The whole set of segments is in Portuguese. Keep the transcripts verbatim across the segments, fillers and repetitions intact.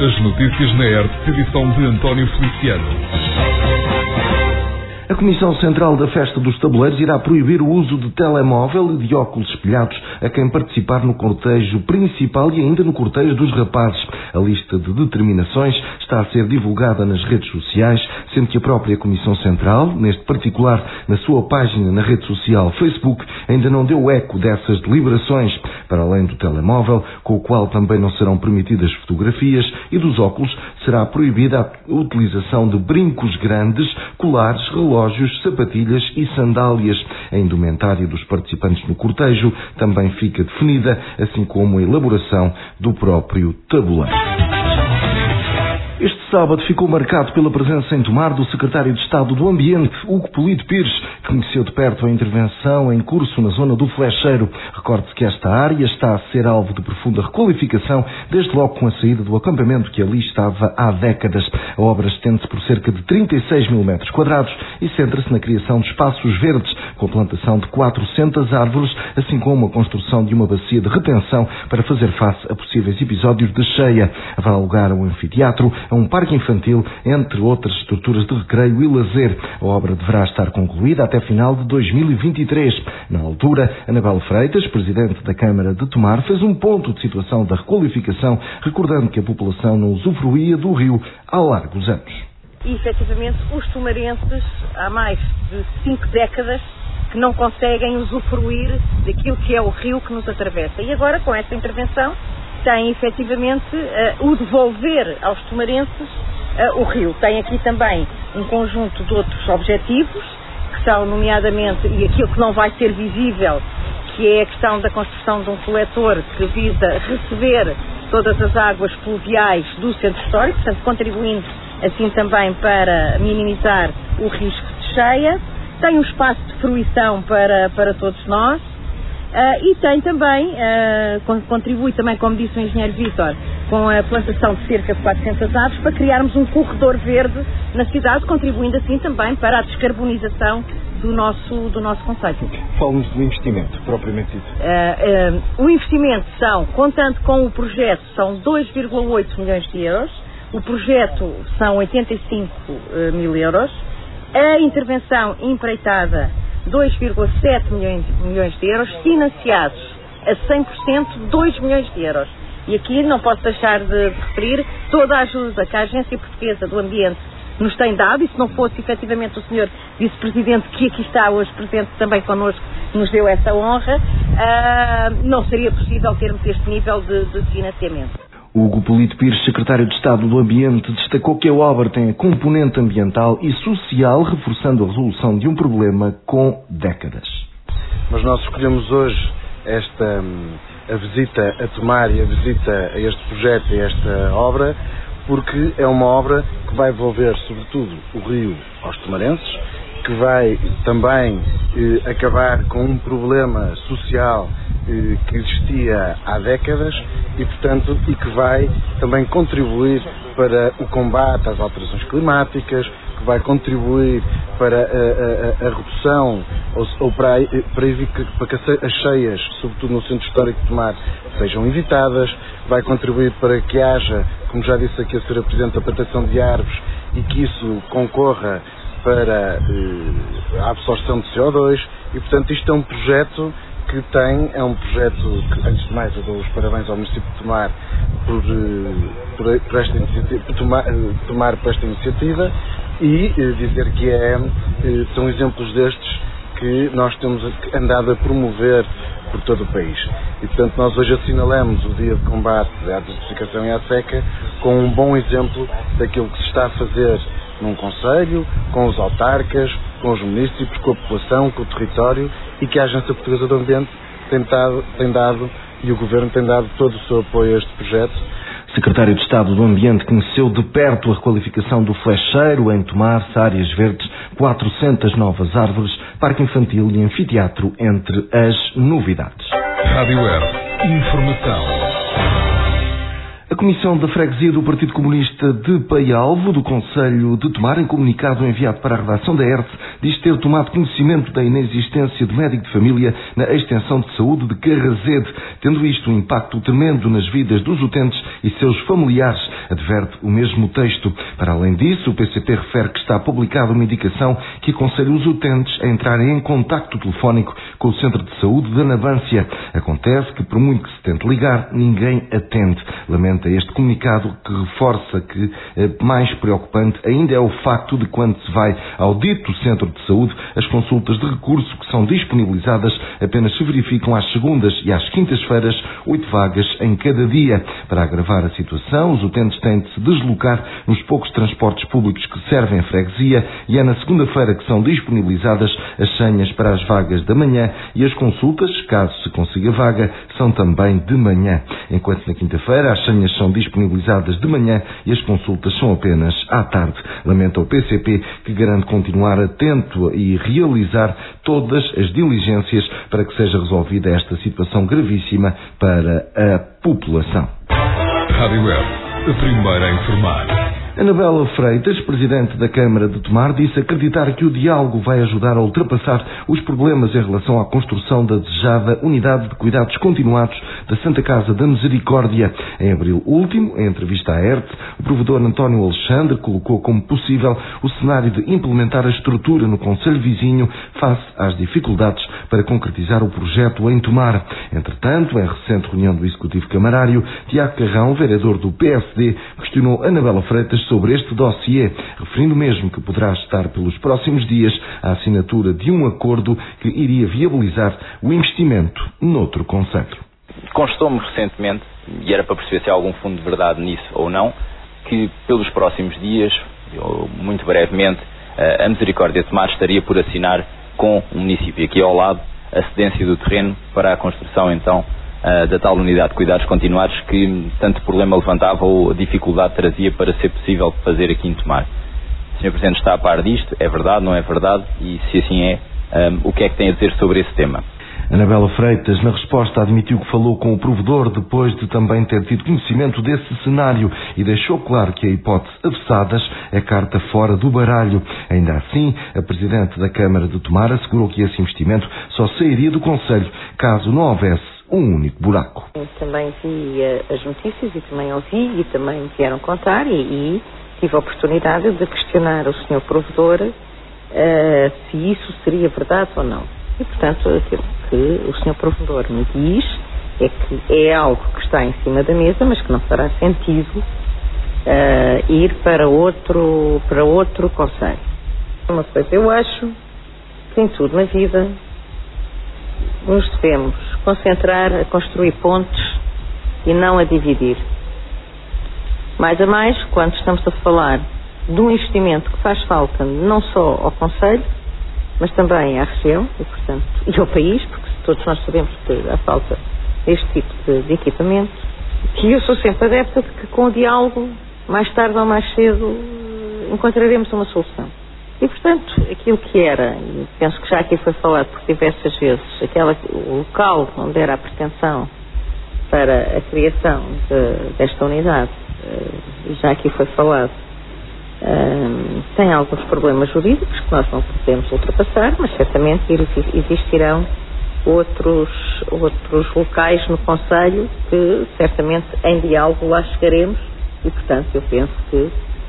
As notícias na R T P, edição de António Feliciano. A Comissão Central da Festa dos Tabuleiros irá proibir o uso de telemóvel e de óculos espelhados a quem participar no cortejo principal e ainda no cortejo dos rapazes. A lista de determinações está a ser divulgada nas redes sociais, sendo que a própria Comissão Central, neste particular na sua página na rede social Facebook, ainda não deu eco dessas deliberações. Para além do telemóvel, com o qual também não serão permitidas fotografias, e dos óculos, será proibida a utilização de brincos grandes, colares, relógios, sapatilhas e sandálias. A indumentária dos participantes no cortejo também fica definida, assim como a elaboração do próprio tabuleiro. Este sábado ficou marcado pela presença em Tomar do secretário de Estado do Ambiente, Hugo Polito Pires, que conheceu de perto a intervenção em curso na zona do Flecheiro. Recorde-se que esta área está a ser alvo de profunda requalificação, desde logo com a saída do acampamento que ali estava há décadas. A obra estende-se por cerca de trinta e seis mil metros quadrados e centra-se na criação de espaços verdes, com a plantação de quatrocentas árvores, assim como a construção de uma bacia de retenção para fazer face a possíveis episódios de cheia. Haverá lugar ao anfiteatro, a um parque infantil, entre outras estruturas de recreio e lazer. A obra deverá estar concluída até final de dois mil e vinte e três. Na altura, Anabela Freitas, presidente da Câmara de Tomar, fez um ponto de situação da requalificação, recordando que a população não usufruía do rio há largos anos. E, efetivamente, os tomarenses, há mais de cinco décadas, que não conseguem usufruir daquilo que é o rio que nos atravessa. E agora, com esta intervenção, tem efetivamente uh, o devolver aos tomarenses uh, o rio. Tem aqui também um conjunto de outros objetivos, que são nomeadamente, e aquilo que não vai ser visível, que é a questão da construção de um coletor que visa receber todas as águas pluviais do centro histórico, portanto contribuindo assim também para minimizar o risco de cheia. Tem um espaço de fruição para, para todos nós. Uh, e tem também, uh, contribui também, como disse o engenheiro Vítor, com a plantação de cerca de quatrocentas árvores para criarmos um corredor verde na cidade, contribuindo assim também para a descarbonização do nosso, do nosso conceito. Fala-nos do investimento, propriamente dito. Uh, uh, o investimento são, contando com o projeto, são dois vírgula oito milhões de euros, o projeto são oitenta e cinco mil euros, a intervenção empreitada dois vírgula sete milhões de euros, financiados a cem por cento, dois milhões de euros. E aqui não posso deixar de, de referir toda a ajuda que a Agência Portuguesa do Ambiente nos tem dado, e se não fosse efetivamente o senhor Vice-Presidente, que aqui está hoje presente também connosco, nos deu essa honra, uh, não seria possível termos este nível de, de financiamento. Hugo Polito Pires, secretário de Estado do Ambiente, destacou que a obra tem a componente ambiental e social, reforçando a resolução de um problema com décadas. Mas nós escolhemos hoje esta, a visita a Tomar e a visita a este projeto e a esta obra, porque é uma obra que vai devolver, sobretudo, o rio aos tomarenses, que vai também eh, acabar com um problema social eh, que existia há décadas e, portanto, e que vai também contribuir para o combate às alterações climáticas, que vai contribuir para a, a, a redução ou, ou para, para, para que as cheias, sobretudo no centro histórico de Tomar, sejam evitadas, vai contribuir para que haja, como já disse aqui a senhora Presidente, a plantação de árvores e que isso concorra para eh, a absorção de C O dois e, portanto, isto é um projeto que tem, é um projeto que, antes de mais, eu dou os parabéns ao município de Tomar por, por, por esta iniciativa, por tomar, tomar por esta iniciativa e eh, dizer que é, eh, são exemplos destes que nós temos andado a promover por todo o país. E, portanto, nós hoje assinalamos o Dia de Combate à Desertificação e à Seca com um bom exemplo daquilo que se está a fazer num concelho, com os autarcas, com os municípios, com a população, com o território, e que a Agência Portuguesa do Ambiente tem dado, tem dado e o Governo tem dado todo o seu apoio a este projeto. Secretário de Estado do Ambiente conheceu de perto a requalificação do Flecheiro, em Tomar-se áreas verdes, quatrocentas novas árvores, parque infantil e anfiteatro, entre as novidades. Rádio R. Informação. A Comissão da Freguesia do Partido Comunista de Paialvo, do Concelho de Tomar, em comunicado enviado para a redação da R T, diz ter tomado conhecimento da inexistência de médico de família na extensão de saúde de Carrazede, tendo isto um impacto tremendo nas vidas dos utentes e seus familiares, adverte o mesmo texto. Para além disso, o P C P refere que está publicada uma indicação que aconselha os utentes a entrarem em contacto telefónico com o Centro de Saúde da Navância. Acontece que, por muito que se tente ligar, ninguém atende. Lamenta este comunicado, que reforça que eh, mais preocupante ainda é o facto de, quando se vai ao dito Centro de Saúde, as consultas de recurso que são disponibilizadas apenas se verificam às segundas e às quintas-feiras, oito vagas em cada dia. Para agravar a situação, os utentes têm de se deslocar nos poucos transportes públicos que servem a freguesia, e é na segunda-feira que são disponibilizadas as senhas para as vagas da manhã, e as consultas, caso se consiga vaga, são também de manhã. Enquanto na quinta-feira as senhas são disponibilizadas de manhã e as consultas são apenas à tarde. Lamenta o P C P, que garante continuar atento e realizar todas as diligências para que seja resolvida esta situação gravíssima para a população. Rádio Web, a primeira a informar. Anabela Freitas, presidente da Câmara de Tomar, disse acreditar que o diálogo vai ajudar a ultrapassar os problemas em relação à construção da desejada unidade de cuidados continuados da Santa Casa da Misericórdia. Em abril último, em entrevista à E R T, o provedor António Alexandre colocou como possível o cenário de implementar a estrutura no concelho vizinho face às dificuldades para concretizar o projeto em Tomar. Entretanto, em recente reunião do Executivo Camarário, Tiago Carrão, vereador do P S D, questionou Anabela Freitas sobre este dossiê, referindo mesmo que poderá estar pelos próximos dias a assinatura de um acordo que iria viabilizar o investimento noutro concelho. Constou-me recentemente, e era para perceber se há algum fundo de verdade nisso ou não, que pelos próximos dias, ou muito brevemente, a Misericórdia de Tomar estaria por assinar com o município aqui ao lado a cedência do terreno para a construção então da tal unidade de cuidados continuados que tanto problema levantava ou dificuldade trazia para ser possível fazer aqui em Tomar. O senhor Presidente está a par disto? É verdade, não é verdade? E se assim é, um, o que é que tem a dizer sobre esse tema? Anabela Freitas, na resposta, admitiu que falou com o provedor depois de também ter tido conhecimento desse cenário e deixou claro que a hipótese avessadas é carta fora do baralho. Ainda assim, a Presidente da Câmara de Tomar assegurou que esse investimento só sairia do concelho caso não houvesse um único buraco. Eu também vi as notícias e também ouvi e também me vieram contar e, e tive a oportunidade de questionar o senhor provedor uh, se isso seria verdade ou não. E, portanto, aquilo que o senhor provedor me diz é que é algo que está em cima da mesa, mas que não fará sentido uh, ir para outro, para outro concelho. Uma coisa, eu acho que em tudo na vida nos devemos concentrar a construir pontes e não a dividir. Mais a mais, quando estamos a falar de um investimento que faz falta não só ao concelho, mas também à região e, portanto, e ao país, porque todos nós sabemos que há falta deste tipo de, de equipamento, que eu sou sempre adepta de que com o diálogo, mais tarde ou mais cedo, encontraremos uma solução. E, portanto, aquilo que era, e penso que já aqui foi falado por diversas vezes, aquela, o local onde era a pretensão para a criação de, desta unidade, e já aqui foi falado, um, tem alguns problemas jurídicos que nós não podemos ultrapassar, mas certamente existirão outros, outros locais no concelho que certamente em diálogo lá chegaremos e, portanto, eu penso que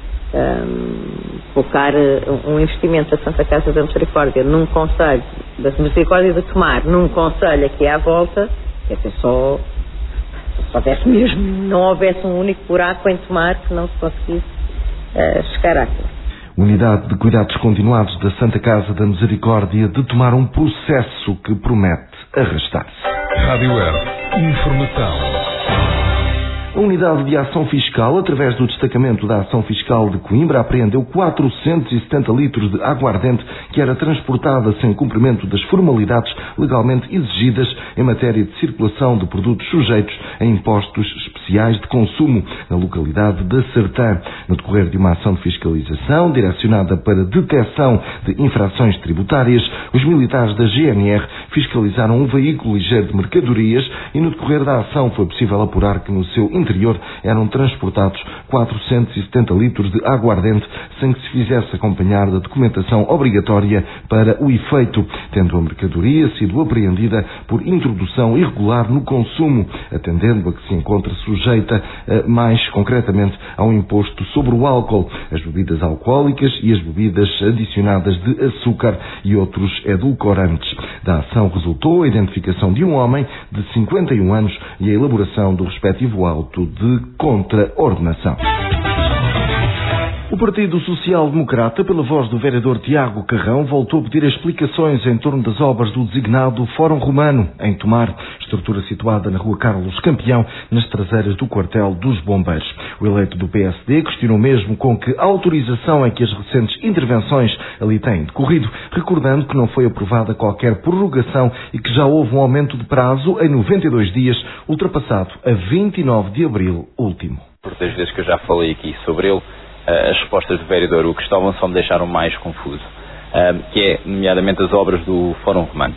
Um, colocar um investimento da Santa Casa da Misericórdia num concelho, da Misericórdia de Tomar, num concelho aqui à volta, quer dizer, só se houvesse mesmo, não houvesse um único buraco em Tomar que não se conseguisse uh, chegar àquilo. Unidade de Cuidados Continuados da Santa Casa da Misericórdia de Tomar, um processo que promete arrastar-se. Rádio Web, informação. A Unidade de Ação Fiscal, através do destacamento da Ação Fiscal de Coimbra, apreendeu quatrocentos e setenta litros de aguardente que era transportada sem cumprimento das formalidades legalmente exigidas em matéria de circulação de produtos sujeitos a impostos específicos especiais de consumo na localidade de Sertã. No decorrer de uma ação de fiscalização direcionada para detecção de infrações tributárias, os militares da G N R fiscalizaram um veículo ligeiro de mercadorias e no decorrer da ação foi possível apurar que no seu interior eram transportados quatrocentos e setenta litros de aguardente sem que se fizesse acompanhar da documentação obrigatória para o efeito, tendo a mercadoria sido apreendida por introdução irregular no consumo, atendendo a que se encontra sujeita, mais concretamente, ao imposto sobre o álcool, as bebidas alcoólicas e as bebidas adicionadas de açúcar e outros edulcorantes. Da ação resultou a identificação de um homem de cinquenta e um anos e a elaboração do respectivo auto de contraordenação. O Partido Social Democrata, pela voz do vereador Tiago Carrão, voltou a pedir explicações em torno das obras do designado Fórum Romano, em Tomar, estrutura situada na rua Carlos Campeão, nas traseiras do quartel dos Bombeiros. O eleito do P S D questionou mesmo com que autorização é que as recentes intervenções ali têm decorrido, recordando que não foi aprovada qualquer prorrogação e que já houve um aumento de prazo em noventa e dois dias, ultrapassado a vinte e nove de abril último. Por três vezes que eu já falei aqui sobre ele, as respostas do vereador o Cristóvão só me deixaram mais confuso, que é, nomeadamente, as obras do Fórum Romano.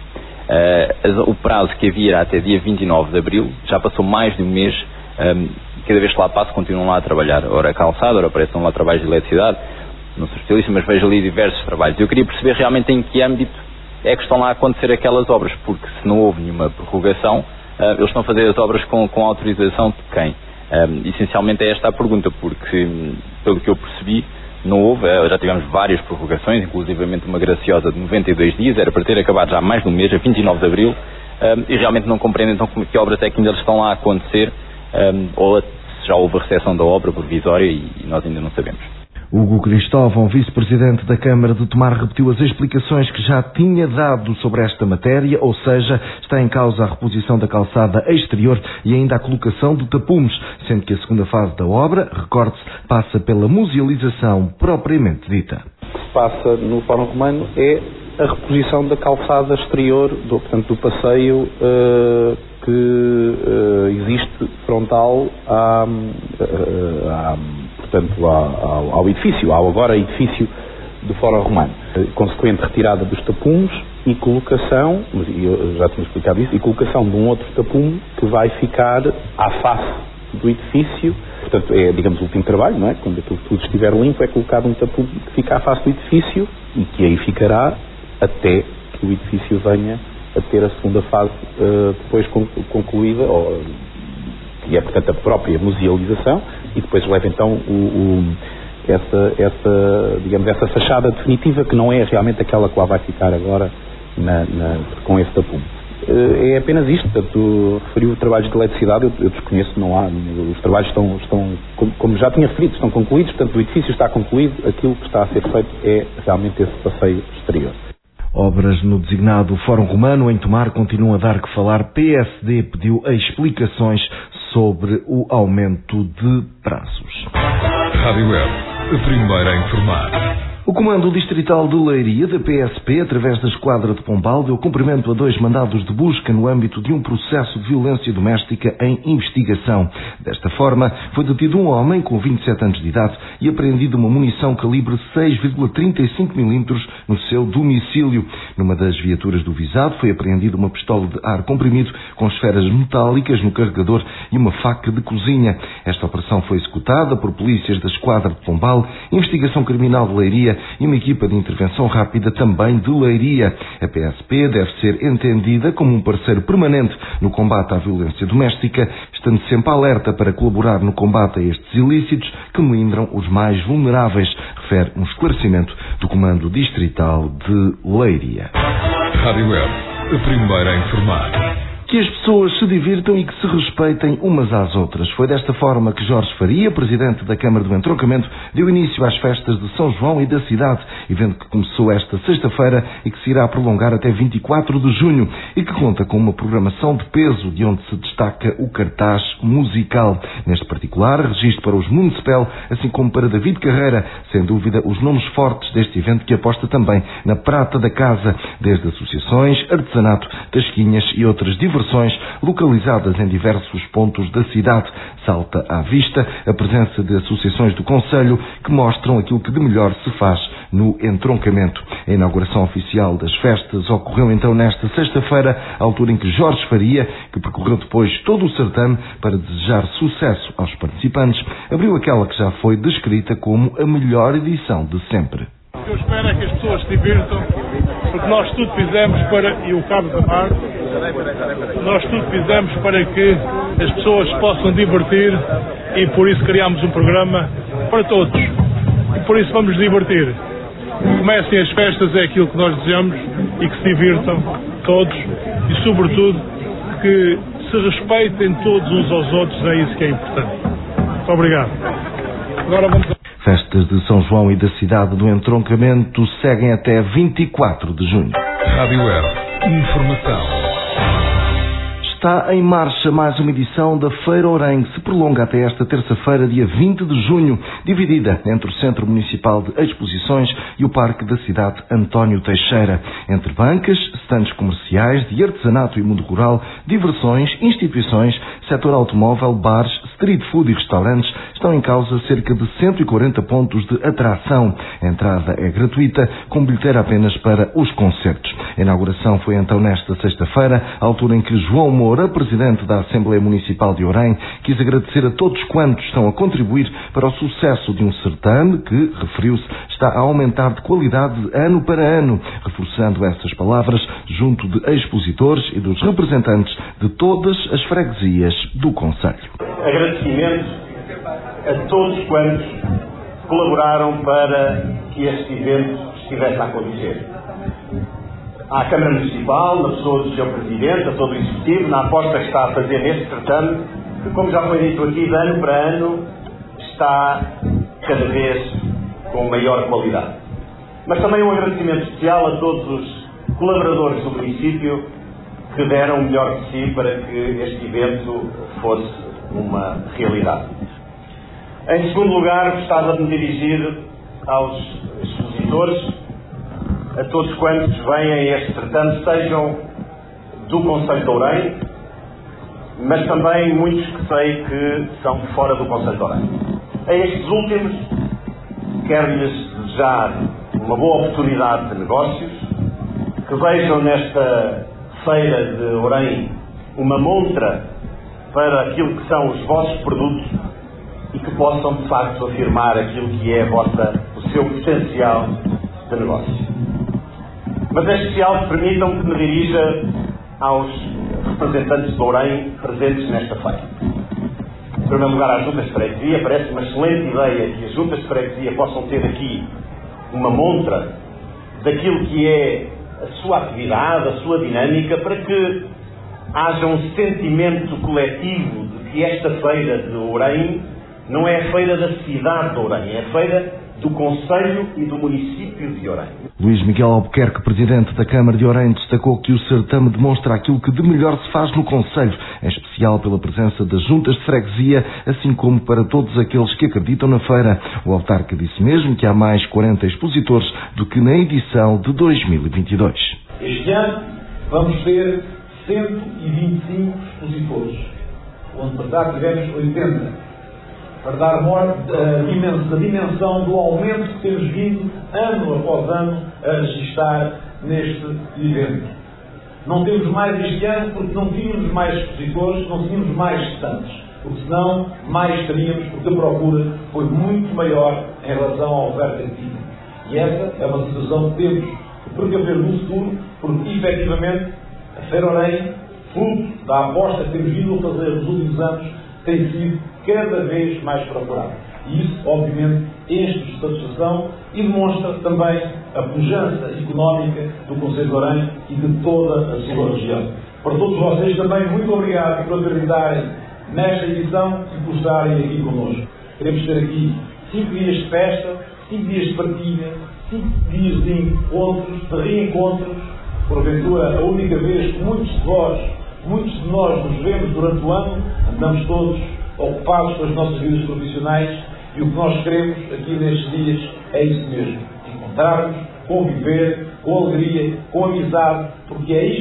O prazo que havia era até dia vinte e nove de abril, já passou mais de um mês, cada vez que lá passo continuam lá a trabalhar, ora a calçada, ora aparecem lá trabalhos de eletricidade, não sou especialista, mas vejo ali diversos trabalhos. Eu queria perceber realmente em que âmbito é que estão lá a acontecer aquelas obras, porque se não houve nenhuma prorrogação, eles estão a fazer as obras com, com autorização de quem? Um, essencialmente é esta a pergunta, porque, pelo que eu percebi, não houve, já tivemos várias prorrogações, inclusivamente uma graciosa de noventa e dois dias, era para ter acabado já há mais de um mês, a vinte e nove de abril, um, e realmente não compreendo então que obras é que ainda estão lá a acontecer, um, ou se já houve a recepção da obra provisória e, e nós ainda não sabemos. Hugo Cristóvão, vice-presidente da Câmara de Tomar, repetiu as explicações que já tinha dado sobre esta matéria, ou seja, está em causa a reposição da calçada exterior e ainda a colocação de tapumes, sendo que a segunda fase da obra, recorde-se, passa pela musealização propriamente dita. O que se passa no Fórum Romano é a reposição da calçada exterior, do, portanto, do passeio uh, que uh, existe frontal à, uh, à portanto, ao, ao edifício, ao agora edifício do Fórum Romano. Consequente retirada dos tapumes e colocação, eu já tinha explicado isso, e colocação de um outro tapume que vai ficar à face do edifício. Portanto, é, digamos, o último trabalho, não é? Quando aquilo tudo estiver limpo, é colocado um tapume que fica à face do edifício e que aí ficará até que o edifício venha a ter a segunda fase uh, depois concluída, ou, e é, portanto, a própria musealização, e depois leva então o, o, essa, essa, digamos, essa fachada definitiva, que não é realmente aquela que lá vai ficar agora na, na, com esse tapume. É apenas isto, portanto, referiu trabalhos de eletricidade, eu, eu desconheço, não há, os trabalhos estão, estão como, como já tinha referido, estão concluídos, portanto o edifício está concluído, aquilo que está a ser feito é realmente esse passeio exterior. Obras no designado Fórum Romano em Tomar continuam a dar que falar. P S D pediu explicações sobre o aumento de prazos. Rádio Web, a primeira a informar. O Comando Distrital de Leiria, da P S P, através da Esquadra de Pombal, deu cumprimento a dois mandados de busca no âmbito de um processo de violência doméstica em investigação. Desta forma, foi detido um homem com vinte e sete anos de idade e apreendido uma munição calibre seis vírgula trinta e cinco milímetros no seu domicílio. Numa das viaturas do visado foi apreendida uma pistola de ar comprimido com esferas metálicas no carregador e uma faca de cozinha. Esta operação foi executada por polícias da Esquadra de Pombal, Investigação Criminal de Leiria e uma equipa de intervenção rápida também de Leiria. A P S P deve ser entendida como um parceiro permanente no combate à violência doméstica, estando sempre alerta para colaborar no combate a estes ilícitos que melindram os mais vulneráveis, refere um esclarecimento do Comando Distrital de Leiria. Rádio Web, a primeira a informar. Que as pessoas se divirtam e que se respeitem umas às outras. Foi desta forma que Jorge Faria, presidente da Câmara do Entroncamento, deu início às festas de São João e da cidade, evento que começou esta sexta-feira e que se irá prolongar até vinte e quatro de junho e que conta com uma programação de peso, de onde se destaca o cartaz musical. Neste particular, registro para os Municipal, assim como para David Carreira, sem dúvida os nomes fortes deste evento que aposta também na prata da casa, desde associações, artesanato, tasquinhas e outras diversões diversões localizadas em diversos pontos da cidade. Salta à vista a presença de associações do Concelho que mostram aquilo que de melhor se faz no entroncamento. A inauguração oficial das festas ocorreu então nesta sexta-feira, à altura em que Jorge Faria, que percorreu depois todo o certame para desejar sucesso aos participantes, abriu aquela que já foi descrita como a melhor edição de sempre. O que eu espero é que as pessoas se divirtam, porque nós tudo fizemos para, e o Cabo da Mar, nós tudo fizemos para que as pessoas se possam divertir e por isso criámos um programa para todos. E por isso vamos divertir. Comecem as festas, é aquilo que nós desejamos, e que se divirtam todos e, sobretudo, que se respeitem todos uns aos outros, é isso que é importante. Muito obrigado. Agora vamos a... Festas de São João e da cidade do entroncamento seguem até vinte e quatro de junho. Rádio R. Informação. Está em marcha mais uma edição da Feira Orem, que se prolonga até esta terça-feira, dia vinte de junho, dividida entre o Centro Municipal de Exposições e o Parque da Cidade António Teixeira. Entre bancas, estandes comerciais, de artesanato e mundo rural, diversões, instituições, setor automóvel, bares, street food e restaurantes, estão em causa cerca de cento e quarenta pontos de atração. A entrada é gratuita, com bilheteira apenas para os concertos. A inauguração foi então nesta sexta-feira, à altura em que João Moura, presidente da Assembleia Municipal de Orem, quis agradecer a todos quantos estão a contribuir para o sucesso de um certame que, referiu-se, está a aumentar de qualidade ano para ano, reforçando essas palavras junto de expositores e dos representantes de todas as freguesias do concelho. Agradecimento a todos quantos colaboraram para que este evento estivesse a acontecer. À Câmara Municipal, na pessoa do senhor Presidente, a todo o Executivo, na aposta que está a fazer neste certame, que, como já foi dito aqui, de ano para ano, está cada vez com maior qualidade. Mas também um agradecimento especial a todos os colaboradores do município que deram o melhor de si para que este evento fosse uma realidade. Em segundo lugar, gostava de me dirigir aos expositores, a todos quantos vêm a este certame, sejam do Concelho de Orem, mas também muitos que sei que são fora do Concelho de Orem. A estes últimos, quero-lhes desejar uma boa oportunidade de negócios, que vejam nesta feira de Orem uma montra para aquilo que são os vossos produtos e que possam, de facto, afirmar aquilo que é a vossa, o seu potencial de negócio. Mas é especial que permitam que me dirija aos representantes de Orem presentes nesta feira. Em primeiro lugar, às juntas de freguesia, parece uma excelente ideia que as juntas de freguesia possam ter aqui uma montra daquilo que é a sua atividade, a sua dinâmica, para que haja um sentimento coletivo de que esta feira de Orem não é a feira da cidade de Orem, é a feira do Concelho e do município de Orem. Luís Miguel Albuquerque, presidente da Câmara de Orem, destacou que o certame demonstra aquilo que de melhor se faz no concelho, em especial pela presença das juntas de freguesia, assim como para todos aqueles que acreditam na feira. O autarca disse mesmo que há mais quarenta expositores do que na edição de dois mil e vinte e dois. Este ano vamos ter cento e vinte e cinco expositores. O ano passado tivemos oitenta. Para dar a dimensão do aumento que temos vindo, ano após ano, a registrar neste evento. Não temos mais este ano porque não tínhamos mais expositores, não tínhamos mais stands, porque senão mais teríamos, porque a procura foi muito maior em relação à oferta que tínhamos. E essa é uma situação que temos que precaver no futuro, porque efetivamente a Feira Orem, fruto da aposta que temos vindo a fazer nos últimos anos, tem sido cada vez mais procurado. E isso, obviamente, enche de satisfação e demonstra também a pujança económica do Concelho de Orem e de toda a sua região. Para todos vocês também, muito obrigado por acreditarem nesta edição e por estarem aqui connosco. Queremos ter aqui cinco dias de festa, cinco dias de partilha, cinco dias de encontros, de reencontros, porventura a única vez que muitos de vós, muitos de nós nos vemos durante o ano, andamos todos ocupados com as nossas vidas profissionais e o que nós queremos aqui nestes dias é isso mesmo, encontrarmos, conviver, com alegria, com amizade, porque é isto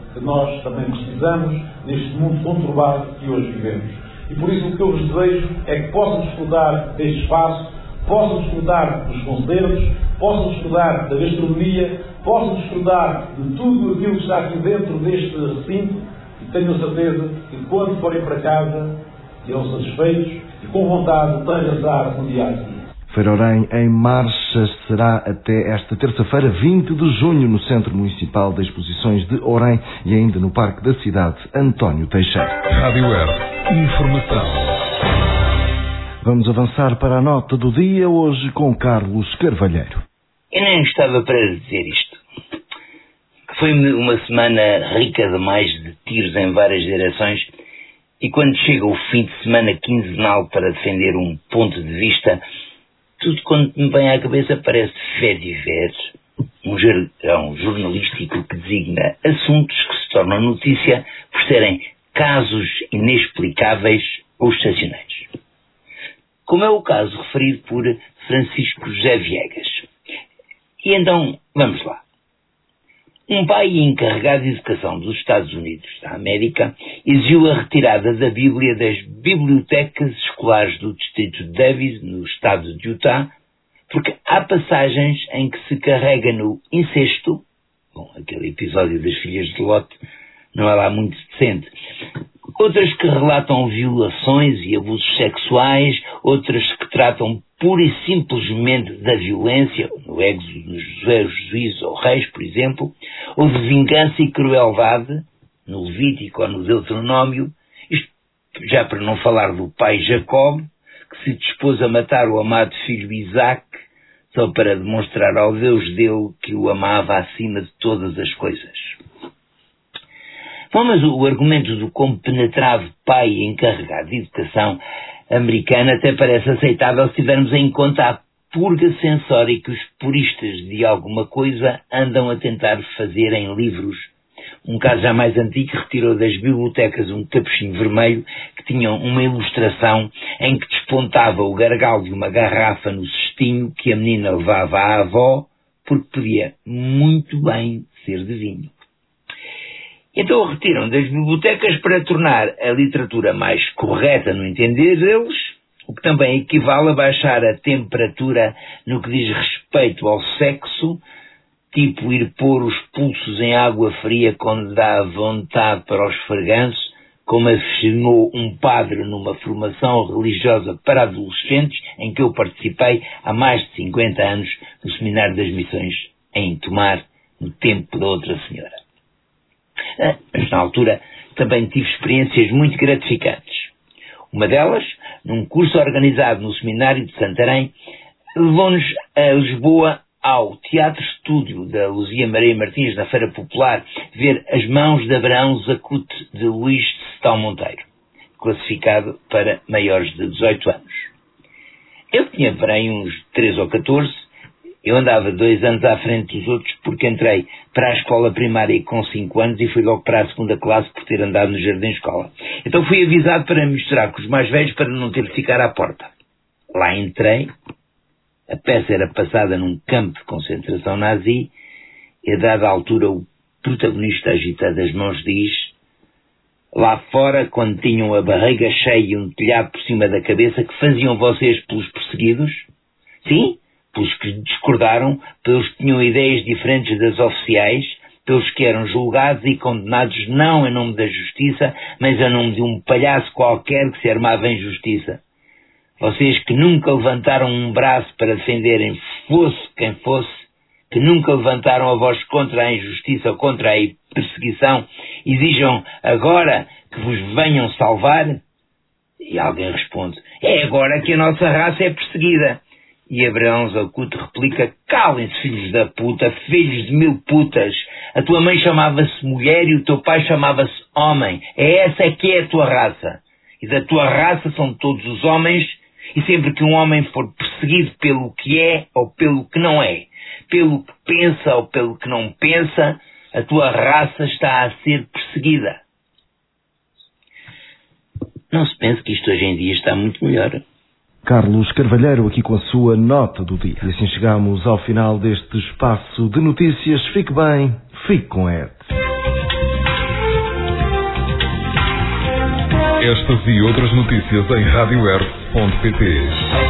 que nós também precisamos neste mundo conturbado que hoje vivemos. E por isso o que eu vos desejo é que possam desfrutar deste espaço, possam desfrutar dos concertos, possam desfrutar da gastronomia, possam desfrutar de tudo aquilo que está aqui dentro deste recinto, e tenho a certeza que quando forem para casa irão satisfeitos e com vontade de regressar no dia a seguir. Feira Orém em marcha será até esta terça-feira, vinte de junho, no Centro Municipal de Exposições de Orém e ainda no Parque da Cidade, António Teixeira. Rádio Web, informação. Vamos avançar para a nota do dia, hoje com Carlos Carvalheiro. Eu nem estava para dizer isto. Foi uma semana rica demais de tiros em várias direções e quando chega o fim de semana quinzenal para defender um ponto de vista, tudo quanto me vem à cabeça parece fé de ver, um jargão jornalístico que designa assuntos que se tornam notícia por serem casos inexplicáveis ou excepcionais. Como é o caso referido por Francisco José Viegas. E então, vamos lá. Um pai encarregado de educação dos Estados Unidos da América exigiu a retirada da Bíblia das bibliotecas escolares do distrito de Davis, no estado de Utah, porque há passagens em que se carrega no incesto, bom, aquele episódio das filhas de Lot não é lá muito decente, outras que relatam violações e abusos sexuais, outras que tratam pura e simplesmente da violência, no Êxodo dos juízes ou reis, por exemplo, ou de vingança e crueldade, no Levítico ou no Deuteronômio, isto já para não falar do pai Jacob, que se dispôs a matar o amado filho Isaac, só para demonstrar ao Deus dele que o amava acima de todas as coisas. Bom, mas o argumento do compenetrado pai encarregado de educação americana até parece aceitável se tivermos em conta a purga sensória que os puristas de alguma coisa andam a tentar fazer em livros. Um caso já mais antigo retirou das bibliotecas um capuchinho vermelho que tinha uma ilustração em que despontava o gargalo de uma garrafa no cestinho que a menina levava à avó porque podia muito bem ser de vinho. Então retiram das bibliotecas para tornar a literatura mais correta no entender deles, o que também equivale a baixar a temperatura no que diz respeito ao sexo, tipo ir pôr os pulsos em água fria quando dá vontade para os esfreganços, como afirmou um padre numa formação religiosa para adolescentes em que eu participei há mais de cinquenta anos no Seminário das Missões em Tomar, no tempo da outra senhora. Mas na altura também tive experiências muito gratificantes. Uma delas, num curso organizado no Seminário de Santarém, levou-nos a Lisboa ao Teatro Estúdio da Luzia Maria Martins na Feira Popular ver As Mãos de Abraão Zacute de Luís de Setão Monteiro, classificado para maiores de dezoito anos. Eu tinha para aí uns treze ou catorze. Eu andava dois anos à frente dos outros porque entrei para a escola primária com cinco anos e fui logo para a segunda classe por ter andado no jardim escola. Então fui avisado para me misturar com os mais velhos para não ter de ficar à porta. Lá entrei, a peça era passada num campo de concentração nazi e a dada altura o protagonista agitando as mãos diz: lá fora, quando tinham a barriga cheia e um telhado por cima da cabeça, que faziam vocês pelos perseguidos? Sim? Pelos que discordaram, pelos que tinham ideias diferentes das oficiais, pelos que eram julgados e condenados não em nome da justiça, mas em nome de um palhaço qualquer que se armava em justiça. Vocês que nunca levantaram um braço para defenderem fosse quem fosse, que nunca levantaram a voz contra a injustiça ou contra a perseguição, exijam agora que vos venham salvar? E alguém responde: é agora que a nossa raça é perseguida. E Abraão Zacute replica: calem-se, filhos da puta, filhos de mil putas. A tua mãe chamava-se mulher e o teu pai chamava-se homem. É essa é que é a tua raça. E da tua raça são todos os homens, e sempre que um homem for perseguido pelo que é ou pelo que não é, pelo que pensa ou pelo que não pensa, a tua raça está a ser perseguida. Não se pense que isto hoje em dia está muito melhor. Carlos Carvalheiro aqui com a sua nota do dia. E assim chegamos ao final deste espaço de notícias. Fique bem, fique com a E R T. Estas e outras notícias em rádio r ponto pt.